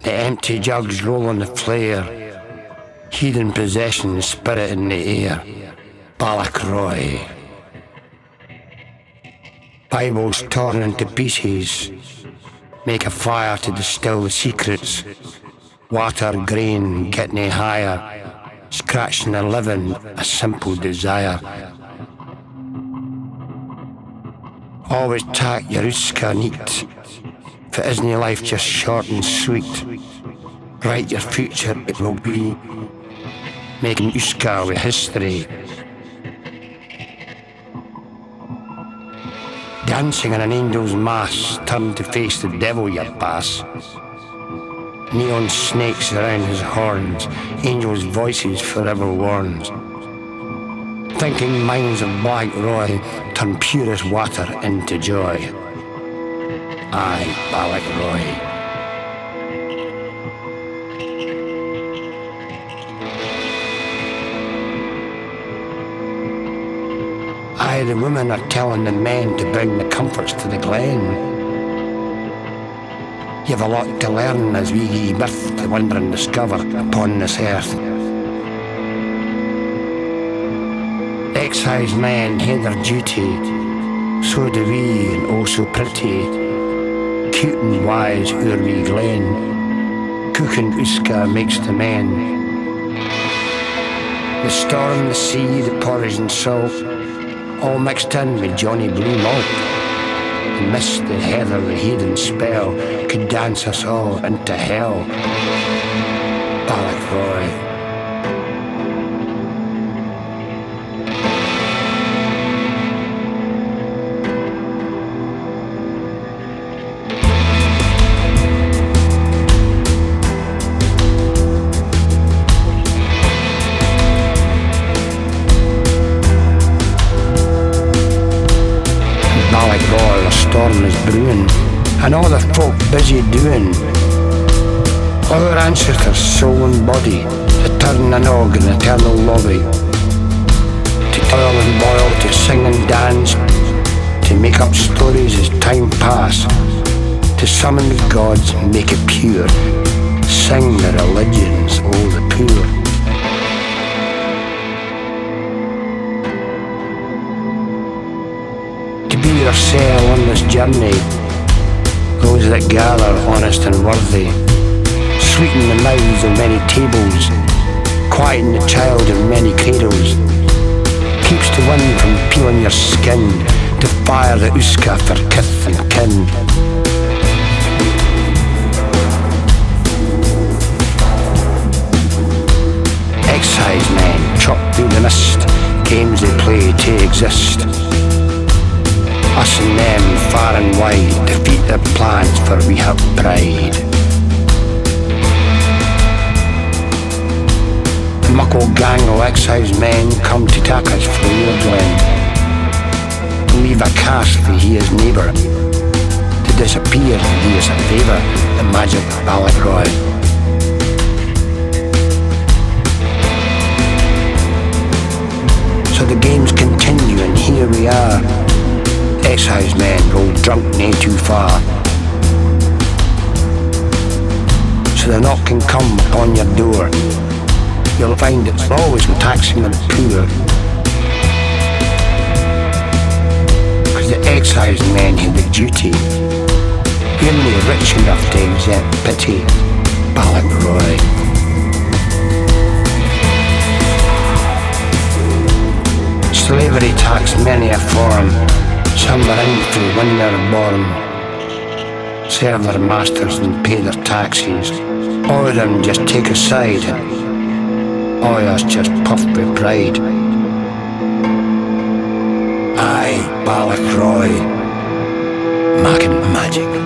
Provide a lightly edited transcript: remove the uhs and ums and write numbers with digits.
The empty jugs roll on the flare, heathen possession, spirit in the air. Balakroy. Bibles torn into pieces, make a fire to distill the secrets. Water, grain, get nae higher, scratching the living, a simple desire. Always tack your uska neat, for isn't life just short and sweet? Write your future, it will be, making uska with history. Dancing in an angel's mass, turn to face the devil, you bass. Neon snakes around his horns, angels' voices forever warns. Thinking minds of Black Roy turn purest water into joy. Aye, Balak Roy. Aye, the women are telling the men to bring the comforts to the glen. You've a lot to learn as we gie birth to wonder and discover upon this earth. Excise men hae their duty, so do we, and oh so pretty. Cute and wise oor wee glen, cooking uska makes the men. The storm, the sea, the porridge and salt, all mixed in with Johnny Blue Malt. The mist, the heather, the heathen spell could dance us all into hell. Balak Roy. Storm is brewing, and all the folk busy doing. All our ancestors' soul and body to turn and og in eternal lobby, to toil and boil, to sing and dance, to make up stories as time pass, to summon the gods and make it pure, sing the religions, all the poor. Be yourself on this journey, those that gather honest and worthy, sweeten the mouths of many tables, quieten the child in many cradles, keeps the wind from peeling your skin, to fire the uska for kith and kin. Excise men chop through the mist, games they play to exist. Us and them, far and wide, defeat their plans, for we have pride. The muckle gang of excise men come to take us from your glen, leave a cast for he is neighbour, to disappear and do us a favour, the magic Balak Roy. So the games continue, and here we are. Excise men roll drunk nae too far, so the knock can come upon your door. You'll find it's always taxing the poor, cause the excise men have the duty, only rich enough to accept pity. Balak Roy. Slavery taxed many a form, some were in through when they were born, serve their masters and pay their taxes. All of them just take a side, all of us just puff with pride. Aye, Balak Roy, making magic.